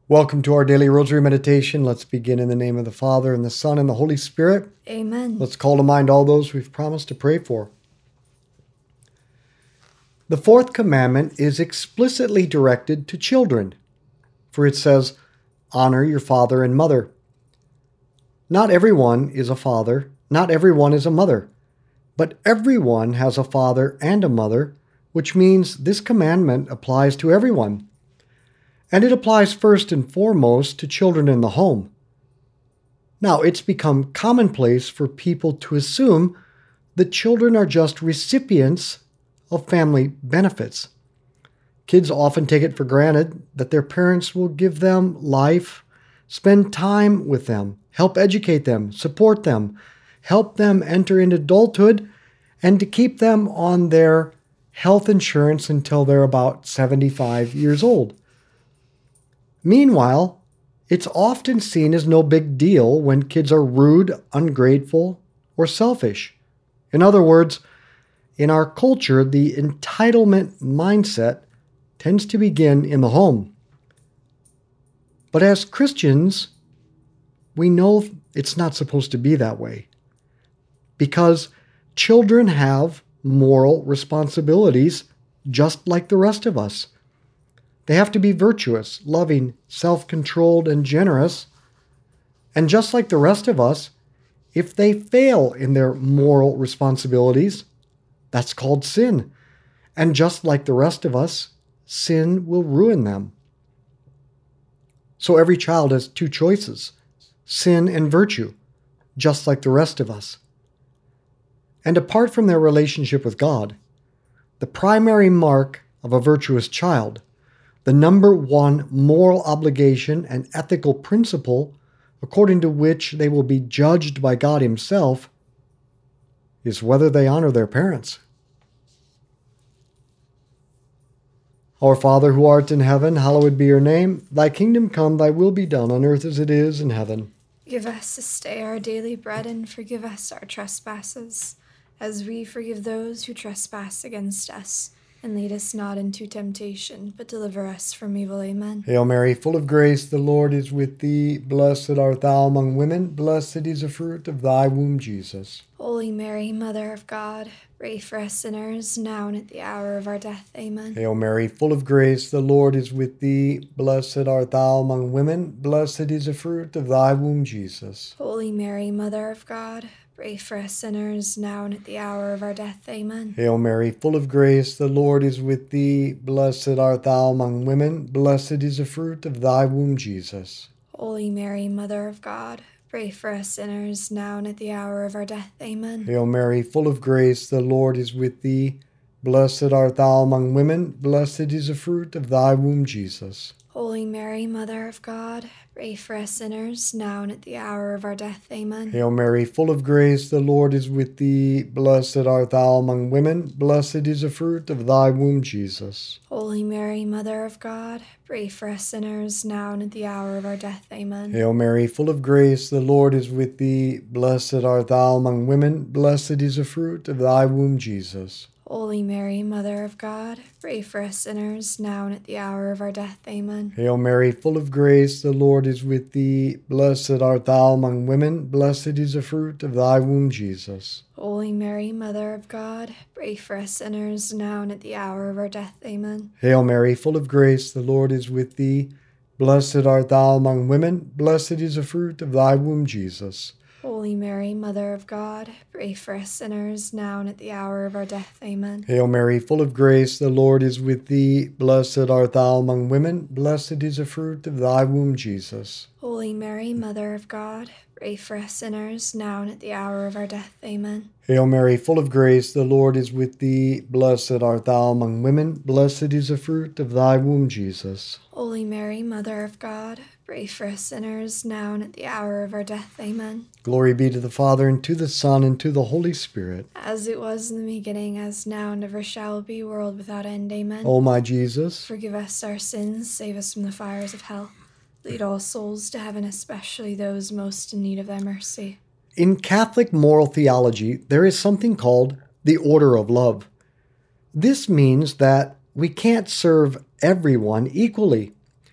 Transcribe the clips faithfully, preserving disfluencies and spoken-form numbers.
Welcome to our daily rosary meditation. Let's begin in the name of the Father, and the Son, and the Holy Spirit. Amen. Let's call to mind all those we've promised to pray for. The fourth commandment is explicitly directed to children, for it says, "Honor your father and mother." Not everyone is a father, not everyone is a mother, but everyone has a father and a mother, which means this commandment applies to everyone. And it applies first and foremost to children in the home. Now, it's become commonplace for people to assume that children are just recipients of family benefits. Kids often take it for granted that their parents will give them life, spend time with them, help educate them, support them, help them enter into adulthood, and to keep them on their health insurance until they're about seventy-five years old. Meanwhile, it's often seen as no big deal when kids are rude, ungrateful, or selfish. In other words, in our culture, the entitlement mindset tends to begin in the home. But as Christians, we know it's not supposed to be that way, because children have moral responsibilities just like the rest of us. They have to be virtuous, loving, self-controlled, and generous. And just like the rest of us, if they fail in their moral responsibilities, that's called sin. And just like the rest of us, sin will ruin them. So every child has two choices, sin and virtue, just like the rest of us. And apart from their relationship with God, the primary mark of a virtuous child, the number one moral obligation and ethical principle according to which they will be judged by God Himself, is whether they honor their parents. Our Father who art in heaven, hallowed be your name. Thy kingdom come, thy will be done on earth as it is in heaven. Give us this day our daily bread, and forgive us our trespasses, as we forgive those who trespass against us. And lead us not into temptation, but deliver us from evil. Amen. Hail Mary, full of grace, the Lord is with thee. Blessed art thou among women. Blessed is the fruit of thy womb, Jesus. Holy Mary, Mother of God, pray for us sinners, now and at the hour of our death. Amen. Hail Mary, full of grace, the Lord is with thee. Blessed art thou among women. Blessed is the fruit of thy womb, Jesus. Holy Mary, Mother of God, pray for us sinners, now and at the hour of our death. Amen. Hail Mary, full of grace, the Lord is with thee. Blessed art thou among women. Blessed is the fruit of thy womb, Jesus. Holy Mary, Mother of God, pray for us sinners, now and at the hour of our death. Amen. Hail Mary, full of grace, the Lord is with thee. Blessed art thou among women. Blessed is the fruit of thy womb, Jesus. Holy Mary, Mother of God, pray for us sinners, now and at the hour of our death. Amen. Hail Mary, full of grace, the Lord is with thee. Blessed art thou among women. Blessed is the fruit of thy womb, Jesus. Holy Mary, Mother of God, pray for us sinners, now and at the hour of our death. Amen. Hail Mary, full of grace, the Lord is with thee. Blessed art thou among women. Blessed is the fruit of thy womb, Jesus. Holy Mary, Mother of God, pray for us sinners, now and at the hour of our death. Amen. Hail Mary, full of grace, the Lord is with thee. Blessed art thou among women. Blessed is the fruit of thy womb, Jesus. Holy Mary, Mother of God, pray for us sinners, now and at the hour of our death. Amen. Hail Mary, full of grace, the Lord is with thee. Blessed art thou among women. Blessed is the fruit of thy womb, Jesus. Holy Mary, Mother of God, pray for us sinners, now and at the hour of our death. Amen. Hail Mary, full of grace, the Lord is with thee. Blessed art thou among women. Blessed is the fruit of thy womb, Jesus. Holy Mary, Mother of God, pray for us sinners, now and at the hour of our death. Amen. Hail Mary, full of grace, the Lord is with thee. Blessed art thou among women. Blessed is the fruit of thy womb, Jesus. Holy Mary, Mother of God, pray for us sinners, now and at the hour of our death. Amen. Glory be to the Father, and to the Son, and to the Holy Spirit. As it was in the beginning, as now, and ever shall be, world without end. Amen. O my Jesus, forgive us our sins, save us from the fires of hell. Lead all souls to heaven, especially those most in need of thy mercy. in Catholic moral theology, there is something called the order of love. This means that we can't serve everyone equally.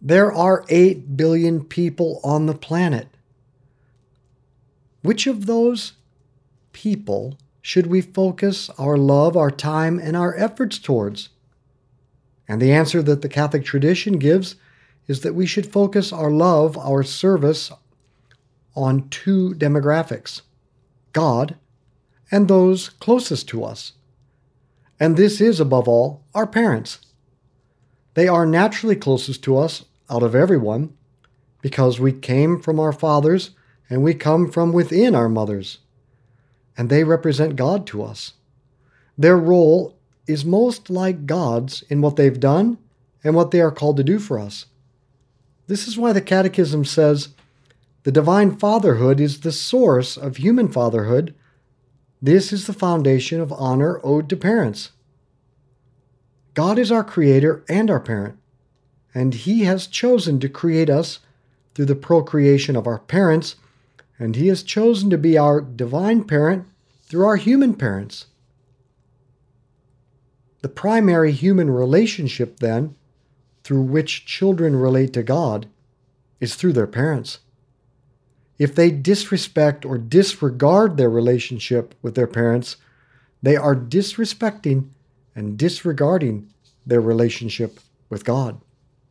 There are eight billion people on the planet. Which of those people should we focus our love, our time, and our efforts towards? And the answer that the Catholic tradition gives is that we should focus our love, our service, on two demographics, God and those closest to us. And this is, above all, our parents. They are naturally closest to us out of everyone because we came from our fathers and we come from within our mothers. And they represent God to us. Their role is most like God's in what they've done and what they are called to do for us. This is why the Catechism says, the divine fatherhood is the source of human fatherhood. This is the foundation of honor owed to parents. God is our creator and our parent, and he has chosen to create us through the procreation of our parents, and he has chosen to be our divine parent through our human parents. The primary human relationship, then, through which children relate to God, is through their parents. If they disrespect or disregard their relationship with their parents, they are disrespecting and disregarding their relationship with God.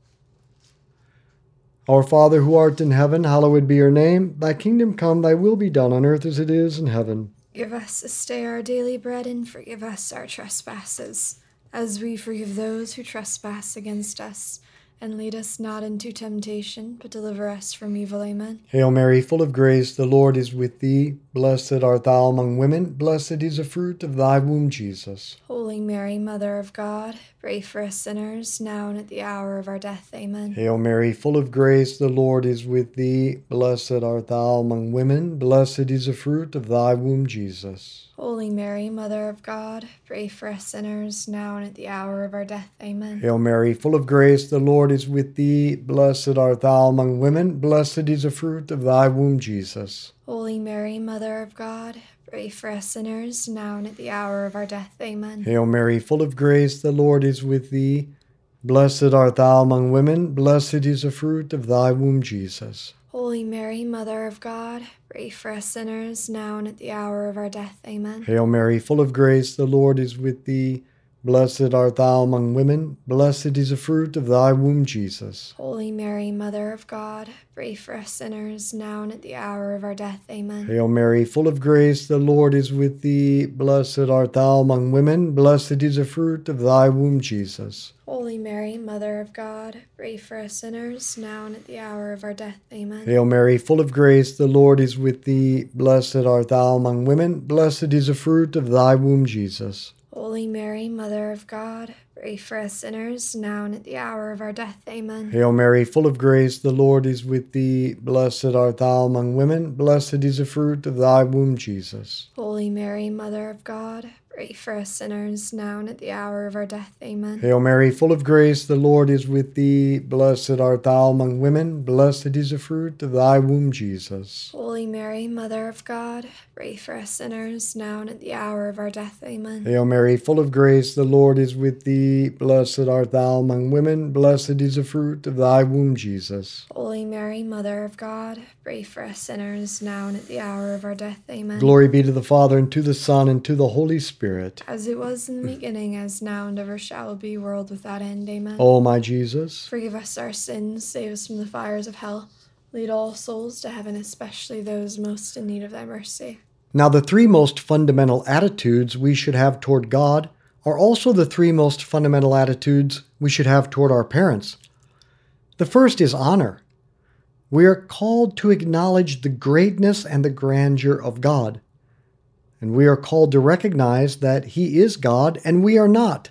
Our Father who art in heaven, hallowed be your name. Thy kingdom come, thy will be done on earth as it is in heaven. Give us this day our daily bread, and forgive us our trespasses, as we forgive those who trespass against us. And lead us not into temptation, but deliver us from evil. Amen. Hail Mary, full of grace, the Lord is with thee. Blessed art thou among women. Blessed is the fruit of thy womb, Jesus. Holy Mary, Mother of God, pray for us sinners, now and at the hour of our death. Amen. Hail Mary, full of grace, the Lord is with thee. Blessed art thou among women. Blessed is the fruit of thy womb, Jesus. Holy Mary, Mother of God, pray for us sinners, now and at the hour of our death. Amen. Hail Mary, full of grace, the Lord is with thee. Blessed art thou among women. Blessed is the fruit of thy womb, Jesus. Holy Mary, Mother of God, pray for us sinners, now and at the hour of our death. Amen. Hail Mary, full of grace, the Lord is with thee. Blessed art thou among women. Blessed is the fruit of thy womb, Jesus. Holy Mary, Mother of God, pray for us sinners, now and at the hour of our death. Amen. Hail Mary, full of grace, the Lord is with thee. Blessed art thou among women. Blessed is the fruit of thy womb, Jesus. Holy Mary, Mother of God, pray for us sinners, now and at the hour of our death. Amen. Hail Mary, full of grace, the Lord is with thee. Blessed art thou among women. Blessed is the fruit of thy womb, Jesus. Holy Mary, Mother of God, pray for us sinners, now and at the hour of our death. Amen. Hail Mary, full of grace, the Lord is with thee. Blessed art thou among women. Blessed is the fruit of thy womb, Jesus. Holy Mary, Mother of God, pray for us sinners, now and at the hour of our death. Amen. Hail Mary, full of grace, the Lord is with thee. Blessed art thou among women. Blessed is the fruit of thy womb, Jesus. Holy Mary, Mother of God, pray for us sinners, now and at the hour of our death. Amen. Hail Mary, full of grace, the Lord is with thee. Blessed art thou among women. Blessed is the fruit of thy womb, Jesus. Holy Mary, Mother of God, pray for us sinners, now and at the hour of our death. Amen. Hail Mary, full of grace, the Lord is with thee. Blessed art thou among women. Blessed is the fruit of thy womb, Jesus. Holy Mary, Mother of God, pray for us sinners, now and at the hour of our death. Amen. Glory be to the Father, and to the Son, and to the Holy Spirit. As it was in the beginning, as now, and ever shall be, world without end. Amen. O my Jesus, forgive us our sins, save us from the fires of hell. Lead all souls to heaven, especially those most in need of thy mercy. Now, the three most fundamental attitudes we should have toward God are also the three most fundamental attitudes we should have toward our parents. The first is honor. We are called to acknowledge the greatness and the grandeur of God. And we are called to recognize that He is God and we are not.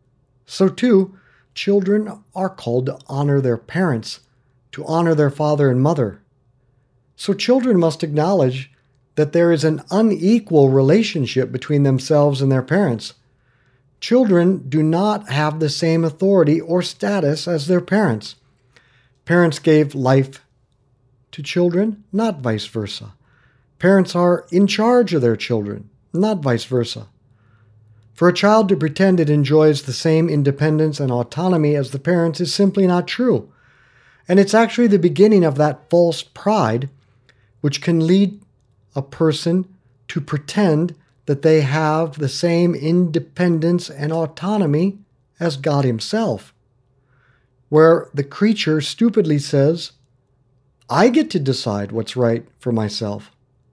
So too, children are called to honor their parents, to honor their father and mother. So children must acknowledge that there is an unequal relationship between themselves and their parents. Children do not have the same authority or status as their parents. Parents gave life to children, not vice versa. Parents are in charge of their children, not vice versa. For a child to pretend it enjoys the same independence and autonomy as the parents is simply not true. And it's actually the beginning of that false pride, which can lead a person to pretend that they have the same independence and autonomy as God Himself, where the creature stupidly says, I get to decide what's right for myself.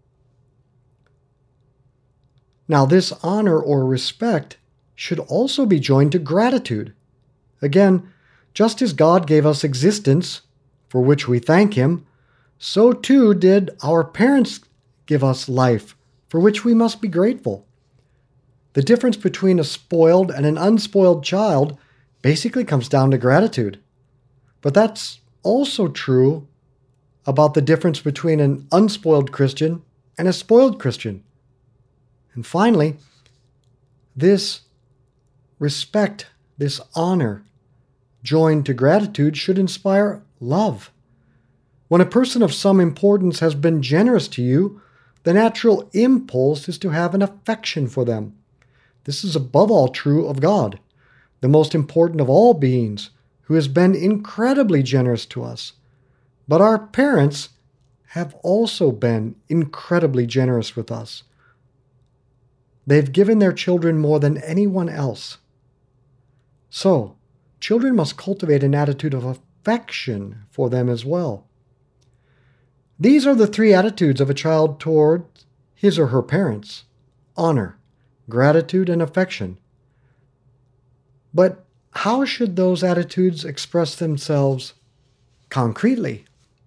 Now, this honor or respect should also be joined to gratitude. Again, just as God gave us existence, for which we thank Him, so too did our parents give us life, for which we must be grateful. The difference between a spoiled and an unspoiled child basically comes down to gratitude. But that's also true about the difference between an unspoiled Christian and a spoiled Christian. And finally, this respect, this honor, joined to gratitude should inspire love. When a person of some importance has been generous to you, the natural impulse is to have an affection for them. This is above all true of God, the most important of all beings, who has been incredibly generous to us. But our parents have also been incredibly generous with us. They've given their children more than anyone else. So, children must cultivate an attitude of affection for them as well. These are the three attitudes of a child toward his or her parents: honor, gratitude, and affection. But how should those attitudes express themselves concretely?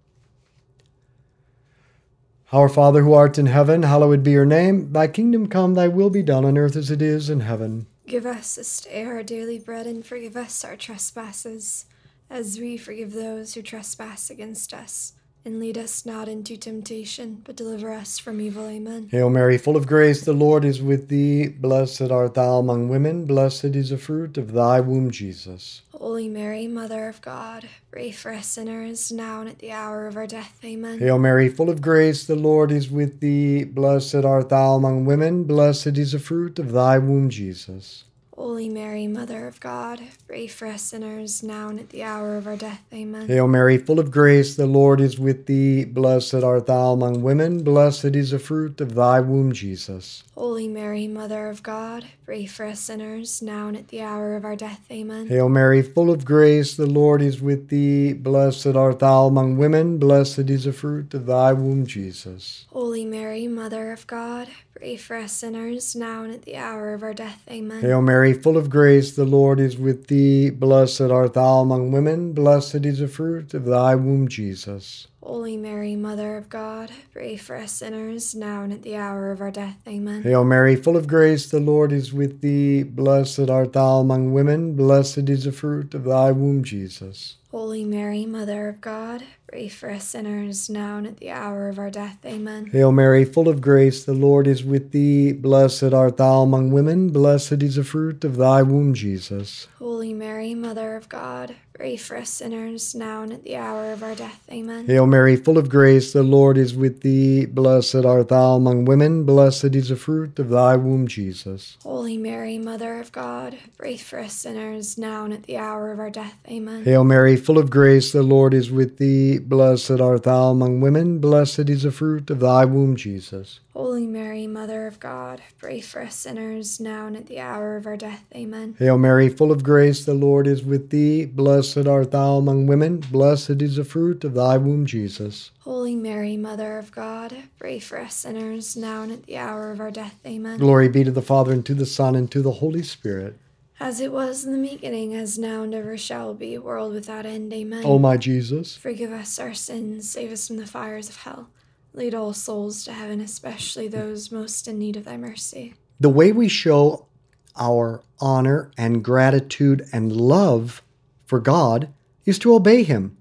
Our Father who art in heaven, hallowed be your name. Thy kingdom come, thy will be done on earth as it is in heaven. Give us this day our daily bread, and forgive us our trespasses, as we forgive those who trespass against us. And lead us not into temptation, but deliver us from evil. Amen. Hail Mary, full of grace, the Lord is with thee. Blessed art thou among women. Blessed is the fruit of thy womb, Jesus. Holy Mary, Mother of God, pray for us sinners, now and at the hour of our death. Amen. Hail Mary, full of grace, the Lord is with thee. Blessed art thou among women. Blessed is the fruit of thy womb, Jesus. Holy Mary, Mother of God, pray for us sinners, now and at the hour of our death. Amen. Hail Mary, full of grace, the Lord is with thee. Blessed art thou among women. Blessed is the fruit of thy womb, Jesus. Holy Mary, Mother of God, pray for us sinners, now and at the hour of our death. Amen. Hail Mary, full of grace, the Lord is with thee. Blessed art thou among women. Blessed is the fruit of thy womb, Jesus. Holy Mary, Mother of God, pray for us sinners, now and at the hour of our death. Amen. Hail Mary, full of grace, the Lord is with thee. Blessed art thou among women. Blessed is the fruit of thy womb, Jesus. Holy Mary, Mother of God, pray for us sinners, now and at the hour of our death. Amen. Hail Mary, full of grace, the Lord is with thee. Blessed art thou among women. Blessed is the fruit of thy womb, Jesus. Holy Mary, Mother of God, pray for us sinners, now and at the hour of our death. Amen. Hail Mary, full of grace, the Lord is with thee. Blessed art thou among women. Blessed is the fruit of thy womb, Jesus. Holy Mary, Mother of God, pray for us sinners, now and at the hour of our death. Amen. Hail Mary, full of grace, the Lord is with thee. Blessed art thou among women. Blessed is the fruit of thy womb, Jesus. Holy Mary, Mother of God, pray for us sinners, now and at the hour of our death. Amen. Hail Mary, full of grace, the Lord is with thee. Blessed art thou among women. Blessed is the fruit of thy womb, Jesus. Holy Mary, Mother of God, pray for us sinners, now and at the hour of our death. Amen. Hail Mary, full of grace, the Lord is with thee. Blessed art thou among women. Blessed is the fruit of thy womb, Jesus. Holy Mary, Mother of God, pray for us sinners, now and at the hour of our death. Amen. Glory be to the Father, and to the Son, and to the Holy Spirit. As it was in the beginning, as now and ever shall be, world without end. Amen. O my Jesus, forgive us our sins, save us from the fires of hell. Lead all souls to heaven, especially those most in need of thy mercy. the way we show our honor and gratitude and love for God is to obey Him.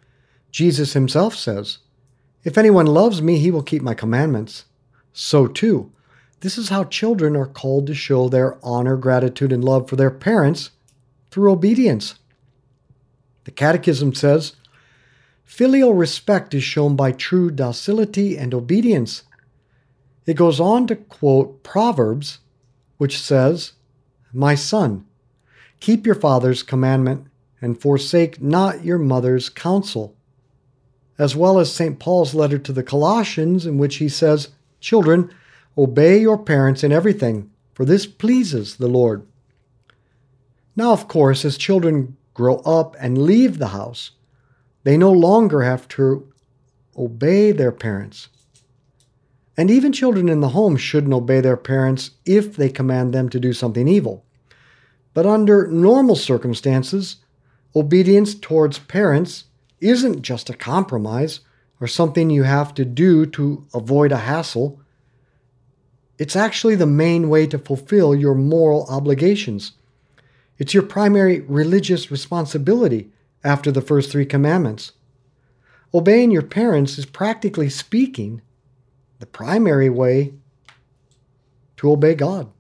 Jesus Himself says, "If anyone loves me, he will keep my commandments." So too, this is how children are called to show their honor, gratitude, and love for their parents through obedience. The Catechism says, "Filial respect is shown by true docility and obedience." It goes on to quote Proverbs, which says, "My son, keep your father's commandment and forsake not your mother's counsel, as well as Saint Paul's letter to the Colossians, in which he says, "Children, obey your parents in everything, for this pleases the Lord." Now, of course, as children grow up and leave the house, they no longer have to obey their parents. And even children in the home shouldn't obey their parents if they command them to do something evil. But under normal circumstances, obedience towards parents isn't just a compromise or something you have to do to avoid a hassle. It's actually the main way to fulfill your moral obligations. It's your primary religious responsibility after the first three commandments. Obeying your parents is, practically speaking, the primary way to obey God.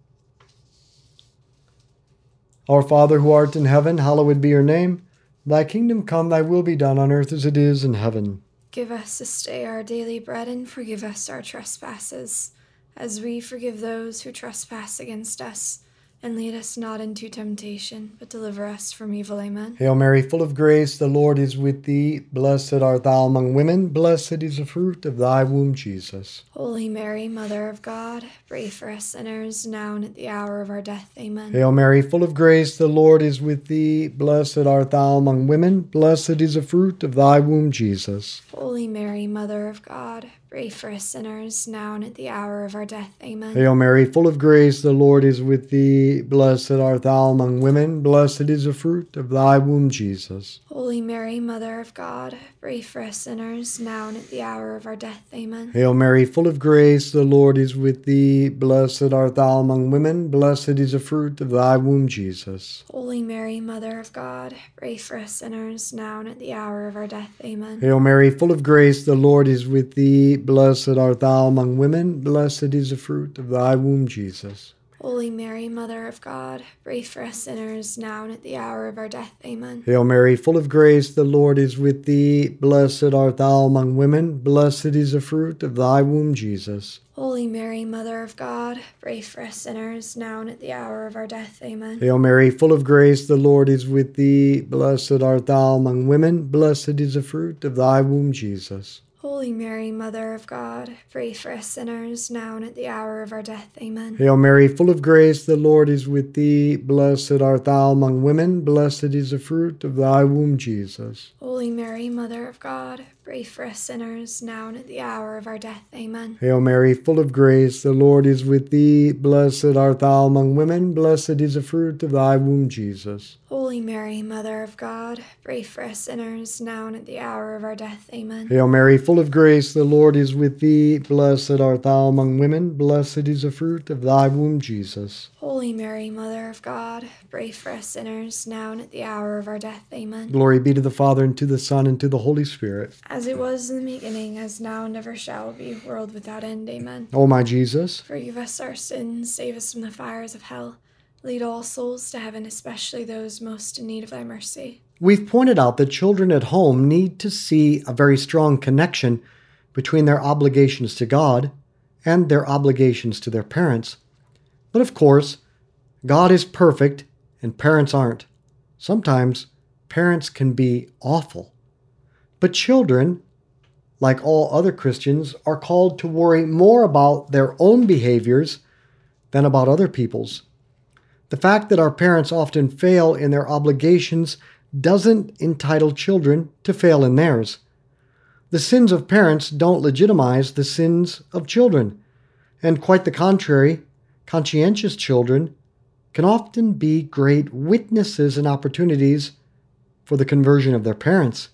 Our Father who art in heaven, hallowed be your name. Thy kingdom come, thy will be done on earth as it is in heaven. Give us this day our daily bread, and forgive us our trespasses, as we forgive those who trespass against us. And lead us not into temptation, but deliver us from evil. Amen. Hail Mary, full of grace, the Lord is with thee. Blessed art thou among women. Blessed is the fruit of thy womb, Jesus. Holy Mary, Mother of God, pray for us sinners, now and at the hour of our death. Amen. Hail Mary, full of grace, the Lord is with thee. Blessed art thou among women. Blessed is the fruit of thy womb, Jesus. Holy Mary, Mother of God, pray for us sinners, now and at the hour of our death. Amen. Hail Mary, full of grace, the Lord is with thee. Blessed art thou among women. Blessed is the fruit of thy womb, Jesus. Holy Mary, Mother of God, pray for us sinners, now and at the hour of our death. Amen. Hail Mary, full of grace, the Lord is with thee. Blessed art thou among women. Blessed is the fruit of thy womb, Jesus. Holy Mary, Mother of God, pray for us sinners, now and at the hour of our death. Amen. Hail Mary, full of grace, the Lord is with thee. Blessed art thou among women. Blessed is the fruit of thy womb, Jesus. Holy Mary, Mother of God, pray for us sinners, now and at the hour of our death. Amen. Hail Mary, full of grace, the Lord is with thee. Blessed art thou among women. Blessed is the fruit of thy womb, Jesus. Holy Mary, Mother of God, pray for us sinners, now and at the hour of our death. Amen. Hail Mary, full of grace, the Lord is with thee. Blessed art thou among women. Blessed is the fruit of thy womb, Jesus. Holy Mary, Mother of God, pray for us sinners, now and at the hour of our death. Amen. Hail Mary, full of grace, the Lord is with thee. Blessed art thou among women. Blessed is the fruit of thy womb, Jesus. Holy Mary, Mother of God, pray for us sinners, now and at the hour of our death. Amen. Hail Mary, full of grace, the Lord is with thee. Blessed art thou among women. Blessed is the fruit of thy womb, Jesus. Holy Mary, Mother of God, pray for us sinners, now and at the hour of our death. Amen. Hail Mary, full of grace, the Lord is with thee. Blessed art thou among women. Blessed is the fruit of thy womb, Jesus. Holy Mary, Mother of God, pray for us sinners, now and at the hour of our death. Amen. Glory be to the Father, and to the Son, and to the Holy Spirit. As it was in the beginning, as now and ever shall be, world without end. Amen. O my Jesus, forgive us our sins, save us from the fires of hell. Lead all souls to heaven, especially those most in need of thy mercy. we've pointed out that children at home need to see a very strong connection between their obligations to God and their obligations to their parents. But of course, God is perfect and parents aren't. Sometimes parents can be awful. But children, like all other Christians, are called to worry more about their own behaviors than about other people's. The fact that our parents often fail in their obligations doesn't entitle children to fail in theirs. The sins of parents don't legitimize the sins of children, and quite the contrary, conscientious children can often be great witnesses and opportunities for the conversion of their parents.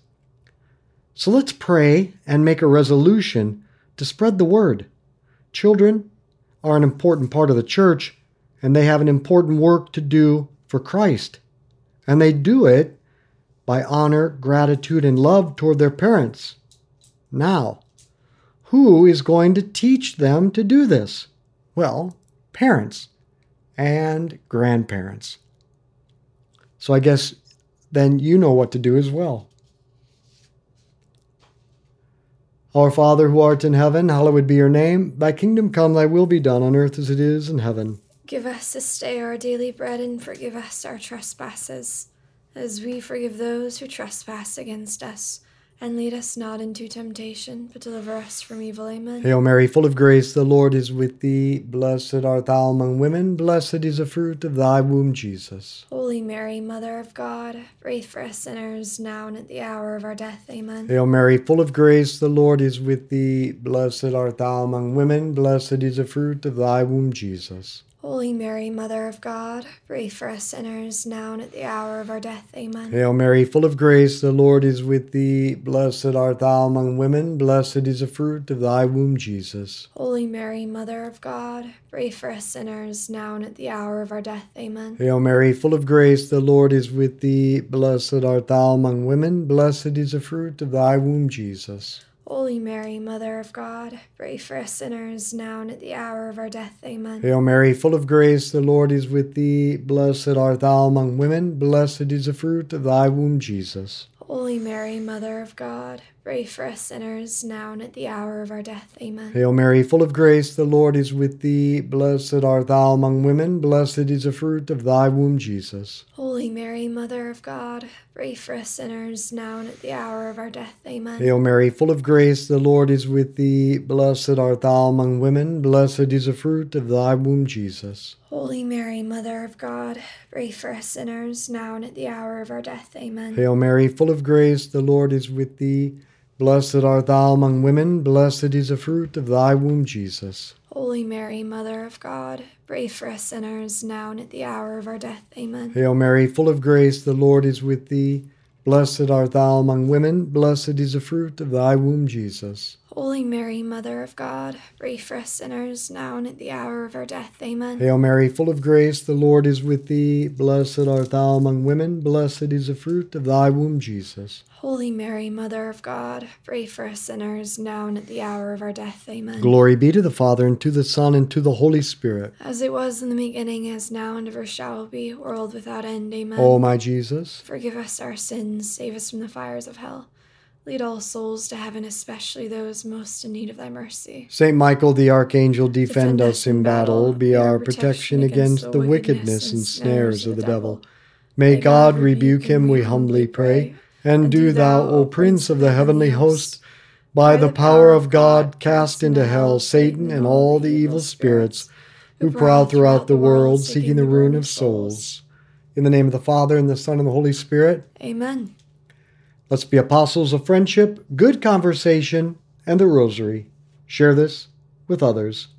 So let's pray and make a resolution to spread the word. Children are an important part of the church, and they have an important work to do for Christ. And they do it by honor, gratitude, and love toward their parents. Now, who is going to teach them to do this? Well, parents and grandparents. So I guess then you know what to do as well. Our Father who art in heaven, hallowed be your name. Thy kingdom come, thy will be done on earth as it is in heaven. Give us this day our daily bread, and forgive us our trespasses, as we forgive those who trespass against us. And lead us not into temptation, but deliver us from evil. Amen. Hail Mary, full of grace, the Lord is with thee. Blessed art thou among women. Blessed is the fruit of thy womb, Jesus. Holy Mary, Mother of God, pray for us sinners, now and at the hour of our death. Amen. Hail Mary, full of grace, the Lord is with thee. Blessed art thou among women. Blessed is the fruit of thy womb, Jesus. Holy Mary, Mother of God, pray for us sinners, now and at the hour of our death. Amen. Hail Mary, full of grace, the Lord is with thee. Blessed art thou among women. Blessed is the fruit of thy womb, Jesus. Holy Mary, Mother of God, pray for us sinners, now and at the hour of our death. Amen. Hail Mary, full of grace, the Lord is with thee. Blessed art thou among women. Blessed is the fruit of thy womb, Jesus. Holy Mary, Mother of God, pray for us sinners, now and at the hour of our death. Amen. Hail Mary, full of grace, the Lord is with thee. Blessed art thou among women. Blessed is the fruit of thy womb, Jesus. Holy Mary, Mother of God, pray for us sinners, now and at the hour of our death. Amen. Hail Mary, full of grace, the Lord is with thee. Blessed art thou among women. Blessed is the fruit of thy womb, Jesus. Holy Mary, Mother of God, pray for us sinners, now and at the hour of our death. Amen. Hail Mary, full of grace, the Lord is with thee. Blessed art thou among women. Blessed is the fruit of thy womb, Jesus. Holy Mary, Mother of God, pray for us sinners, now and at the hour of our death. Amen. Hail Mary, full of grace, the Lord is with thee. Blessed art thou among women. Blessed is the fruit of thy womb, Jesus. Holy Mary, Mother of God, pray for us sinners, now and at the hour of our death. Amen. Hail Mary, full of grace, the Lord is with thee. Blessed art thou among women. Blessed is the fruit of thy womb, Jesus. Holy Mary, Mother of God, pray for us sinners, now and at the hour of our death. Amen. Hail Mary, full of grace, the Lord is with thee. Blessed art thou among women. Blessed is the fruit of thy womb, Jesus. Holy Mary, Mother of God, pray for us sinners, now and at the hour of our death. Amen. Glory be to the Father, and to the Son, and to the Holy Spirit. As it was in the beginning, as now, and ever shall be, world without end. Amen. O my Jesus, forgive us our sins, save us from the fires of hell. Lead all souls to heaven, especially those most in need of thy mercy. Saint Michael the Archangel, defend, defend us in battle. Be our protection against the wickedness and snares of the devil. May God rebuke him, we humbly pray. And do thou, O Prince of the heavenly host, by the power of God, cast into hell Satan and all the evil spirits who prowl throughout the world, seeking the ruin of souls. In the name of the Father, and the Son, and the Holy Spirit. Amen. Let's be apostles of friendship, good conversation, and the rosary. Share this with others.